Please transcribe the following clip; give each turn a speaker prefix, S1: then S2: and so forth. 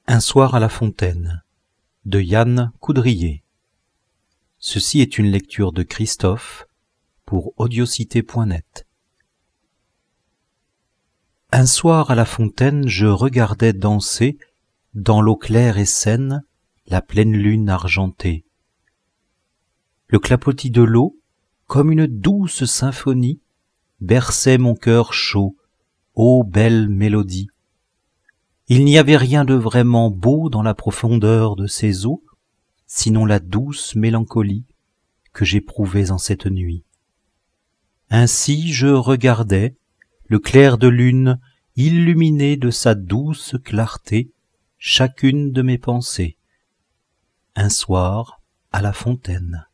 S1: Un soir à la fontaine de Yann Coudrier. Ceci est une lecture de Christophe pour audiocité.net. Un soir à la fontaine, je regardais danser, dans l'eau claire et saine, la pleine lune argentée. Le clapotis de l'eau, comme une douce symphonie, berçait mon cœur chaud, ô belle mélodie. Il n'y avait rien de vraiment beau dans la profondeur de ces eaux, sinon la douce mélancolie que j'éprouvais en cette nuit. Ainsi je regardais, le clair de lune illuminer de sa douce clarté chacune de mes pensées. Un soir à la fontaine.